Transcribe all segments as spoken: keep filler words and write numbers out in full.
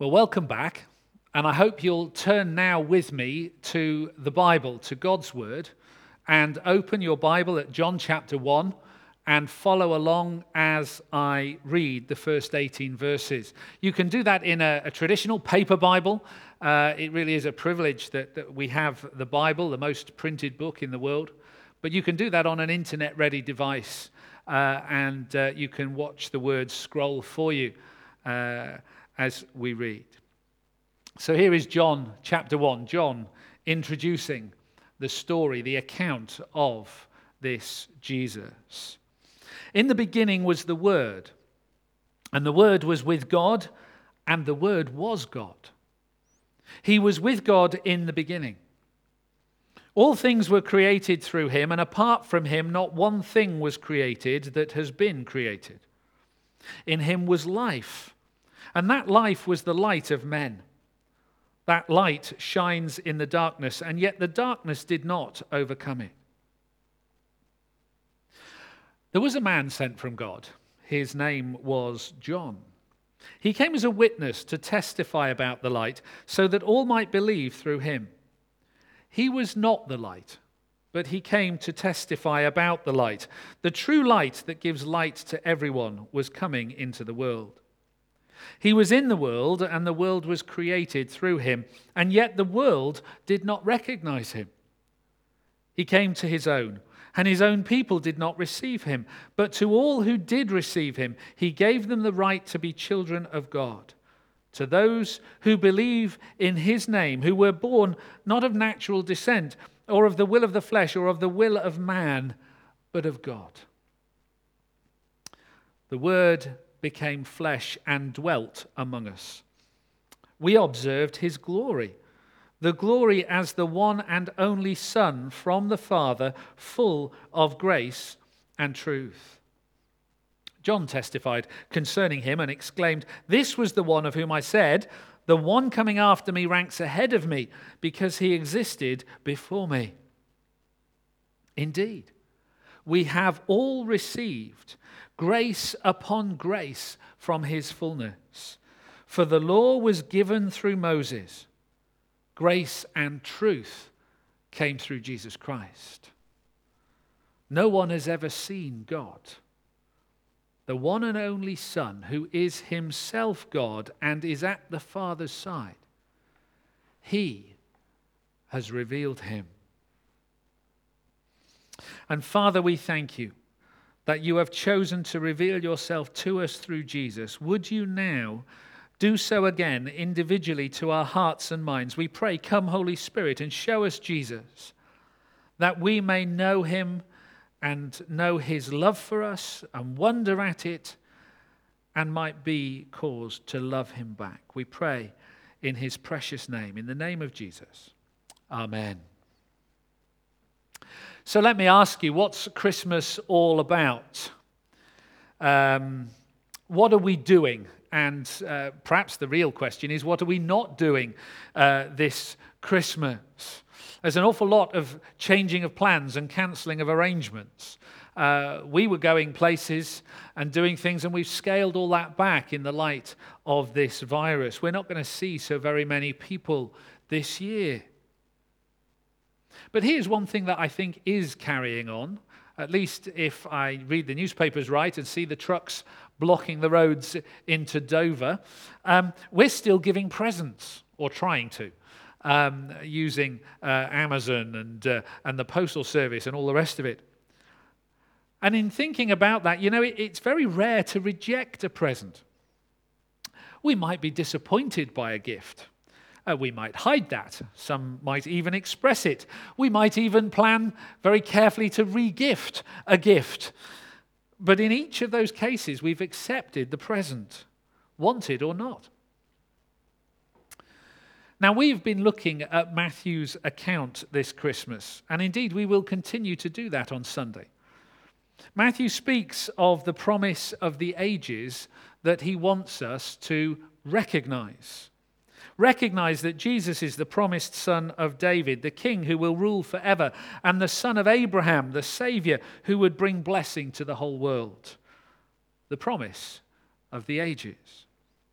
Well, welcome back, and I hope you'll turn now with me to the Bible, to God's Word, and open your Bible at John chapter one and follow along as I read the first eighteen verses. You can do that in a, a traditional paper Bible. Uh, it really is a privilege that, that we have the Bible, the most printed book in the world, but you can do that on an internet-ready device, uh, and uh, you can watch the words scroll for you Uh, as we read. So here is John chapter one, John introducing the story, the account of this Jesus. In the beginning was the Word, and the Word was with God, and the Word was God. He was with God in the beginning. All things were created through him, and apart from him not one thing was created that has been created. In him was life, and that life was the light of men. That light shines in the darkness, and yet the darkness did not overcome it. There was a man sent from God. His name was John. He came as a witness to testify about the light, so that all might believe through him. He was not the light, but he came to testify about the light. The true light that gives light to everyone was coming into the world. He was in the world, and the world was created through him, and yet the world did not recognize him. He came to his own, and his own people did not receive him. But to all who did receive him, he gave them the right to be children of God, to those who believe in his name, who were born not of natural descent, or of the will of the flesh, or of the will of man, but of God. The Word became flesh and dwelt among us. We observed his glory, the glory as the one and only Son from the Father, full of grace and truth. John testified concerning him and exclaimed, "This was the one of whom I said, 'The one coming after me ranks ahead of me, because he existed before me.' Indeed, we have all received grace upon grace from his fullness. For the law was given through Moses. Grace and truth came through Jesus Christ. No one has ever seen God. The one and only Son, who is himself God and is at the Father's side, he has revealed him." And Father, we thank you that you have chosen to reveal yourself to us through Jesus. Would you now do so again individually to our hearts and minds? We pray, come Holy Spirit, and show us Jesus, that we may know him and know his love for us and wonder at it, and might be caused to love him back. We pray in his precious name, in the name of Jesus. Amen. So let me ask you, what's Christmas all about? Um, what are we doing? And uh, perhaps the real question is, what are we not doing uh, this Christmas? There's an awful lot of changing of plans and cancelling of arrangements. Uh, we were going places and doing things, and we've scaled all that back in the light of this virus. We're not going to see so very many people this year. But here's one thing that I think is carrying on, at least if I read the newspapers right and see the trucks blocking the roads into Dover. Um, we're still giving presents, or trying to, um, using uh, Amazon and, uh, and the Postal Service and all the rest of it. And in thinking about that, you know, it, it's very rare to reject a present. We might be disappointed by a gift. Uh, we might hide that. Some might even express it. We might even plan very carefully to re-gift a gift. But in each of those cases, we've accepted the present, wanted or not. Now, we've been looking at Matthew's account this Christmas, and indeed we will continue to do that on Sunday. Matthew speaks of the promise of the ages that he wants us to recognize. Recognize that Jesus is the promised son of David, the king who will rule forever, and the son of Abraham, the Savior who would bring blessing to the whole world. The promise of the ages.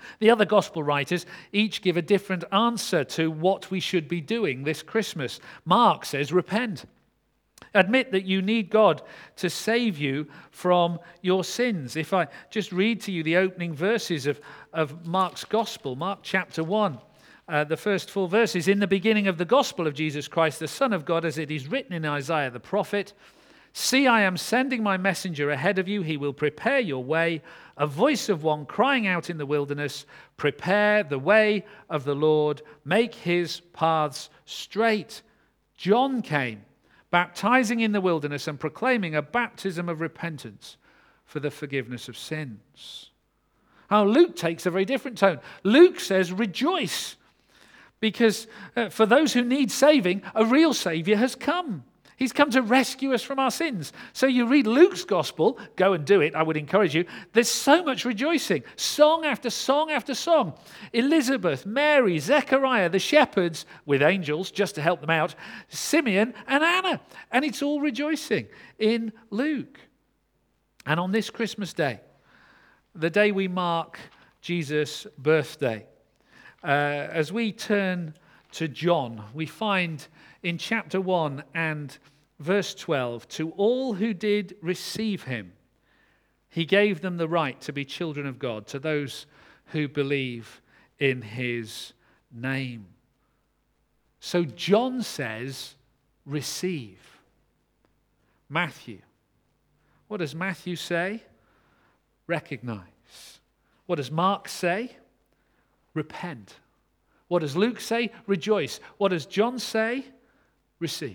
The other gospel writers each give a different answer to what we should be doing this Christmas. Mark says, repent. Admit that you need God to save you from your sins. If I just read to you the opening verses of, of Mark's gospel, Mark chapter one, uh, the first four verses. In the beginning of the gospel of Jesus Christ, the Son of God, as it is written in Isaiah the prophet, see, I am sending my messenger ahead of you. He will prepare your way. A voice of one crying out in the wilderness, prepare the way of the Lord, make his paths straight. John came, baptizing in the wilderness and proclaiming a baptism of repentance for the forgiveness of sins. Now, Luke takes a very different tone. Luke says, rejoice, because uh, for those who need saving, a real Savior has come. He's come to rescue us from our sins. So you read Luke's gospel, go and do it, I would encourage you. There's so much rejoicing, song after song after song. Elizabeth, Mary, Zechariah, the shepherds with angels just to help them out, Simeon and Anna. And it's all rejoicing in Luke. And on this Christmas day, the day we mark Jesus' birthday, uh, as we turn to John, we find in chapter one and verse twelve, to all who did receive him, he gave them the right to be children of God, to those who believe in his name. So John says, receive. Matthew. What does Matthew say? Recognize. What does Mark say? Repent. What does Luke say? Rejoice. What does John say? Receive.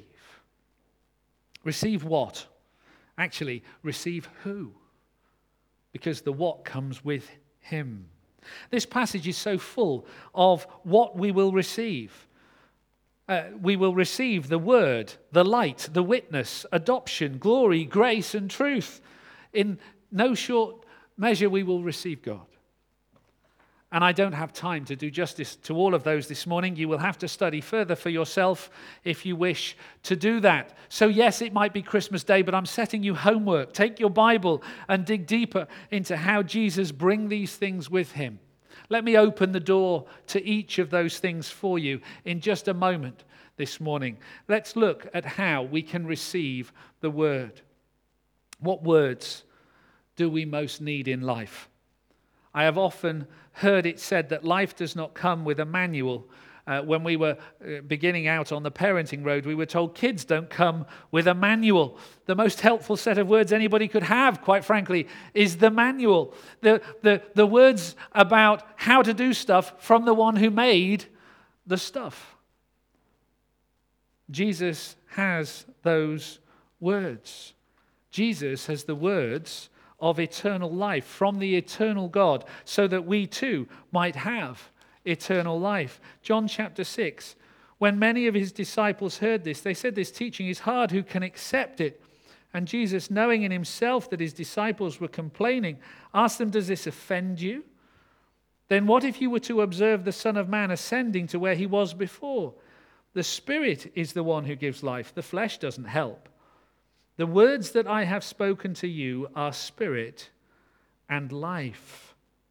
Receive what? Actually, receive who? Because the what comes with him. This passage is so full of what we will receive. Uh, we will receive the word, the light, the witness, adoption, glory, grace, and truth. In no short measure, we will receive God. And I don't have time to do justice to all of those this morning. You will have to study further for yourself if you wish to do that. So yes, it might be Christmas Day, but I'm setting you homework. Take your Bible and dig deeper into how Jesus bring these things with him. Let me open the door to each of those things for you in just a moment this morning. Let's look at how we can receive the word. What words do we most need in life? I have often heard it said that life does not come with a manual. Uh, when we were uh, beginning out on the parenting road, we were told kids don't come with a manual. The most helpful set of words anybody could have, quite frankly, is the manual. The, the, the words about how to do stuff from the one who made the stuff. Jesus has those words. Jesus has the words of eternal life from the eternal God, so that we too might have eternal life. John chapter six, when many of his disciples heard this, they said, this teaching is hard, who can accept it? And Jesus, knowing in himself that his disciples were complaining, asked them, does this offend you? Then what if you were to observe the Son of Man ascending to where he was before? The Spirit is the one who gives life, the flesh doesn't help. The words that I have spoken to you are spirit and life.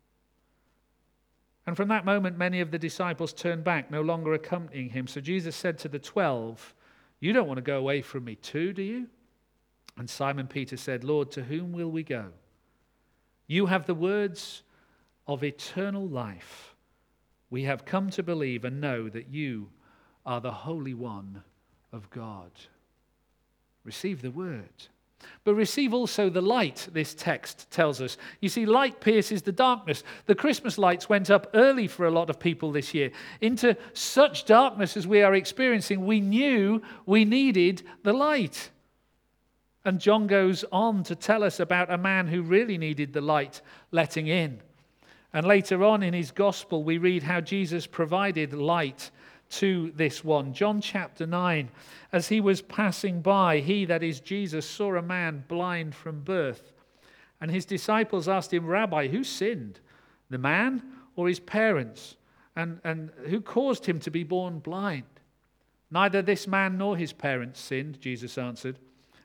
And from that moment, many of the disciples turned back, no longer accompanying him. So Jesus said to the twelve, you don't want to go away from me too, do you? And Simon Peter said, Lord, to whom will we go? You have the words of eternal life. We have come to believe and know that you are the Holy One of God. Receive the word. But receive also the light, this text tells us. You see, light pierces the darkness. The Christmas lights went up early for a lot of people this year. Into such darkness as we are experiencing, we knew we needed the light. And John goes on to tell us about a man who really needed the light letting in. And later on in his gospel, we read how Jesus provided light to this one. John chapter nine, as he was passing by, he, that is Jesus, saw a man blind from birth. And his disciples asked him, Rabbi, who sinned, the man or his parents? And, and who caused him to be born blind? Neither this man nor his parents sinned, Jesus answered.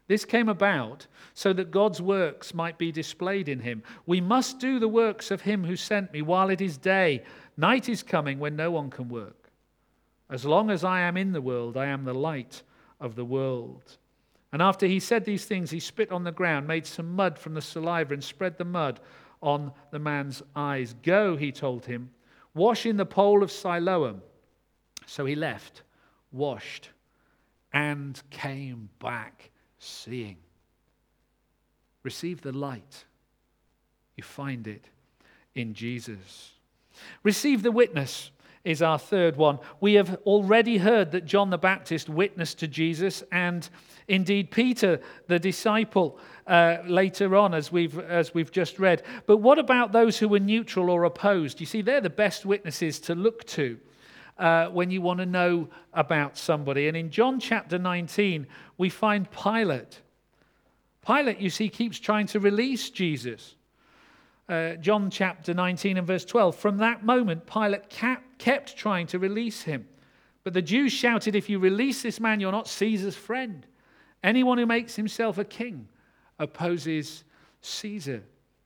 This came about so that God's works might be displayed in him. We must do the works of him who sent me while it is day. Night is coming when no one can work. As long as I am in the world, I am the light of the world. And after he said these things, he spit on the ground, made some mud from the saliva, and spread the mud on the man's eyes. Go, he told him, wash in the pool of Siloam. So he left, washed, and came back seeing. Receive the light. You find it in Jesus. Receive the witness is our third one. We have already heard that John the Baptist witnessed to Jesus, and indeed Peter, the disciple, uh, later on, as we've as we've just read. But what about those who were neutral or opposed? You see, they're the best witnesses to look to uh, when you want to know about somebody. And in John chapter nineteen, we find Pilate. Pilate, you see, keeps trying to release Jesus. Uh, John chapter nineteen and verse twelve. From that moment, Pilate kept, kept trying to release him. But the Jews shouted, if you release this man, you're not Caesar's friend. Anyone who makes himself a king opposes Caesar.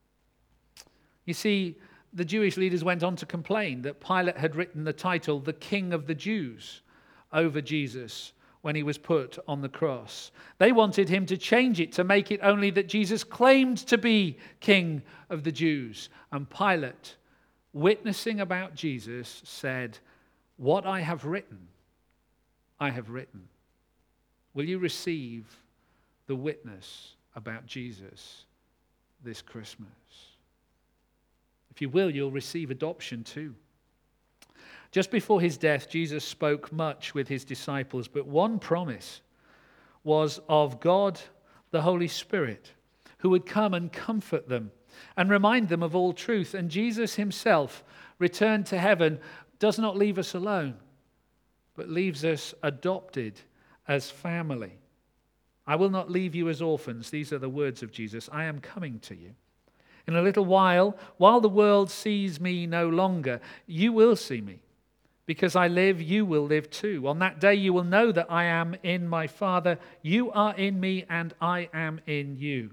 You see, the Jewish leaders went on to complain that Pilate had written the title, the King of the Jews, over Jesus when he was put on the cross. They wanted him to change it, to make it only that Jesus claimed to be King of the Jews. And Pilate, witnessing about Jesus, said, what I have written, I have written. Will you receive the witness about Jesus this Christmas? If you will, you'll receive adoption too. Just before his death, Jesus spoke much with his disciples, but one promise was of God, the Holy Spirit, who would come and comfort them and remind them of all truth. And Jesus himself, returned to heaven, does not leave us alone, but leaves us adopted as family. I will not leave you as orphans. These are the words of Jesus. I am coming to you. In a little while, while the world sees me no longer, you will see me. Because I live, you will live too. On that day you will know that I am in my Father, you are in me, and I am in you.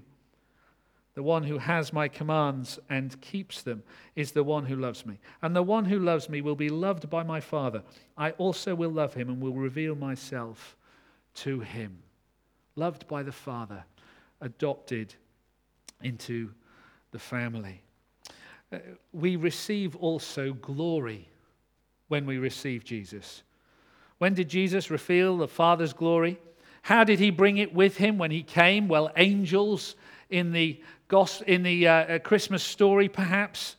The one who has my commands and keeps them is the one who loves me. And the one who loves me will be loved by my Father. I also will love him and will reveal myself to him. Loved by the Father, adopted into the family. Uh, we receive also glory when we receive Jesus. When did Jesus reveal the Father's glory? How did he bring it with him when he came? Well, angels in the gospel, in the uh, Christmas story, perhaps.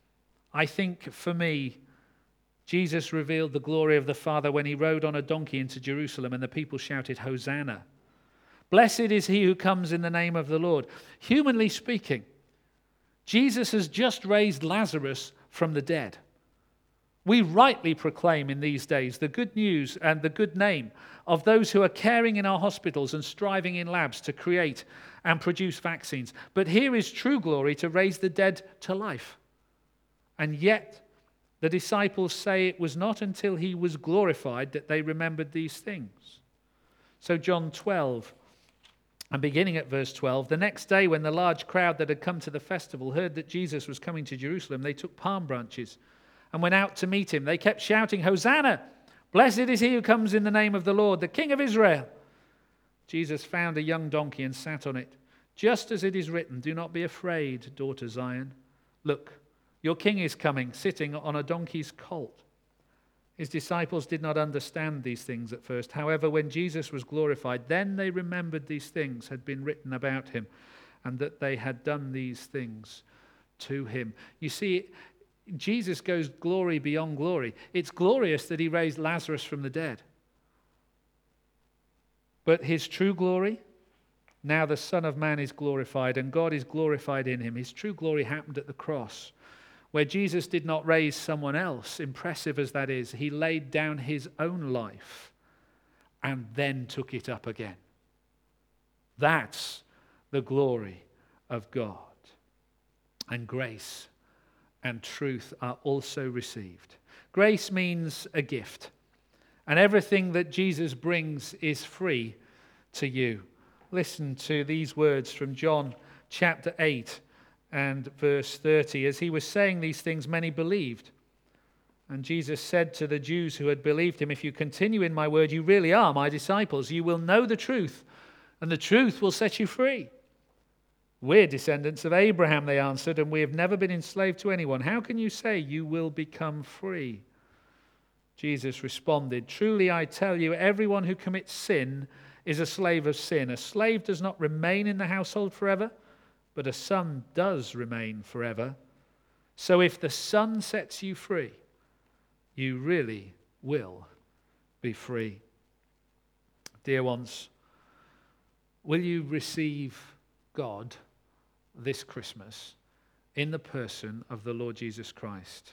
I think for me, Jesus revealed the glory of the Father when he rode on a donkey into Jerusalem and the people shouted, Hosanna. Blessed is he who comes in the name of the Lord. Humanly speaking, Jesus has just raised Lazarus from the dead. We rightly proclaim in these days the good news and the good name of those who are caring in our hospitals and striving in labs to create and produce vaccines. But here is true glory to raise the dead to life. And yet the disciples say it was not until he was glorified that they remembered these things. So John twelve, and beginning at verse twelve, the next day when the large crowd that had come to the festival heard that Jesus was coming to Jerusalem, they took palm branches and went out to meet him. They kept shouting, Hosanna! Blessed is he who comes in the name of the Lord, the King of Israel. Jesus found a young donkey and sat on it. Just as it is written, do not be afraid, daughter Zion. Look, your king is coming, sitting on a donkey's colt. His disciples did not understand these things at first. However, when Jesus was glorified, then they remembered these things had been written about him and that they had done these things to him. You see, Jesus goes glory beyond glory. It's glorious that he raised Lazarus from the dead. But his true glory, now the Son of Man is glorified and God is glorified in him. His true glory happened at the cross, where Jesus did not raise someone else, impressive as that is. He laid down his own life and then took it up again. That's the glory of God. And grace and truth are also received. Grace means a gift, and everything that Jesus brings is free to you. Listen to these words from John chapter eight and verse thirty. As he was saying these things, many believed. And Jesus said to the Jews who had believed him, "If you continue in my word, you really are my disciples. You will know the truth, and the truth will set you free." "We're descendants of Abraham," they answered, "and we have never been enslaved to anyone. How can you say you will become free?" Jesus responded, "Truly I tell you, everyone who commits sin is a slave of sin. A slave does not remain in the household forever, but a son does remain forever. So if the Son sets you free, you really will be free." Dear ones, will you receive God this Christmas in the person of the Lord Jesus Christ?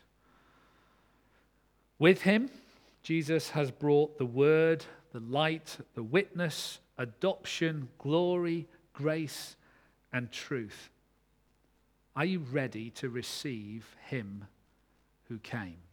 With him, Jesus has brought the word, the light, the witness, adoption, glory, grace, and truth. Are you ready to receive him who came?